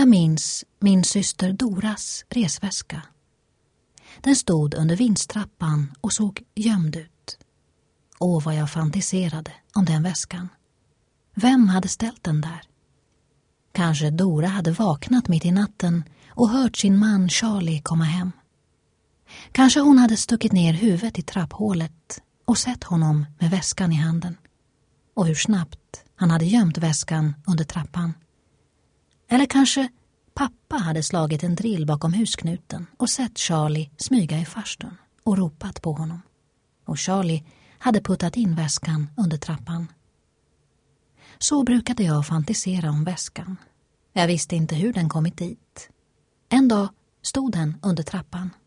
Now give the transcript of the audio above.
Jag minns min syster Doras resväska. Den stod under vindstrappan och såg gömd ut. Åh, vad jag fantiserade om den väskan. Vem hade ställt den där? Kanske Dora hade vaknat mitt i natten och hört sin man Charlie komma hem. Kanske hon hade stuckit ner huvudet i trapphålet och sett honom med väskan i handen. Och hur snabbt han hade gömt väskan under trappan. Eller kanske pappa hade slagit en drill bakom husknuten och sett Charlie smyga i farstun och ropat på honom. Och Charlie hade puttat in väskan under trappan. Så brukade jag fantisera om väskan. Jag visste inte hur den kommit dit. En dag stod den under trappan.